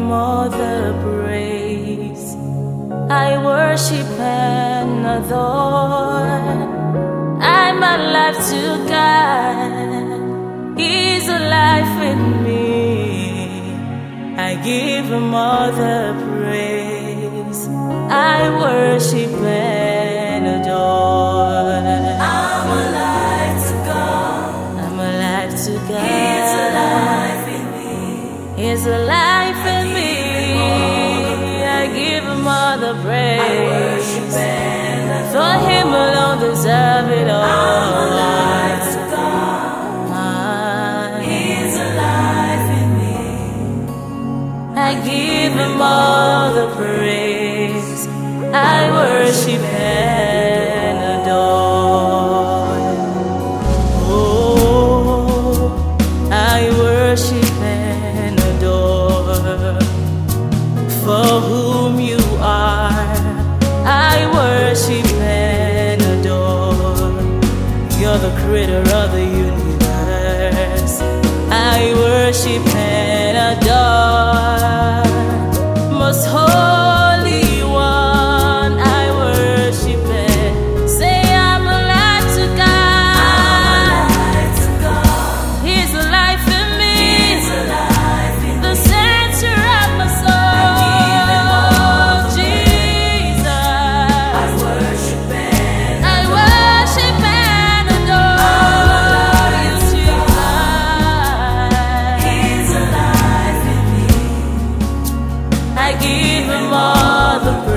Him all the praise. I worship and adore. I'm alive to God. He's alive in me. I give Him all the praise. I worship and adore. I'm alive to God. I'm alive to God. He's alive in me. He's alive in me. I give Him all the praise. I worship and adore. For Him alone deserve it all. I'm alive to God. He's alive in me. I give Him all the praise. I worship and adore. Oh, I worship and adore. For whom You are, I worship and adore. You're the creator of the universe. I worship and adore. Most Holy One, I worship and say I'm alive to God. I'm alive to God. He's alive in me. He's alive in The me. center of my soul. Jesus. I worship and I worship and adore You, Jesus. He's alive in me. I give Him all the praise.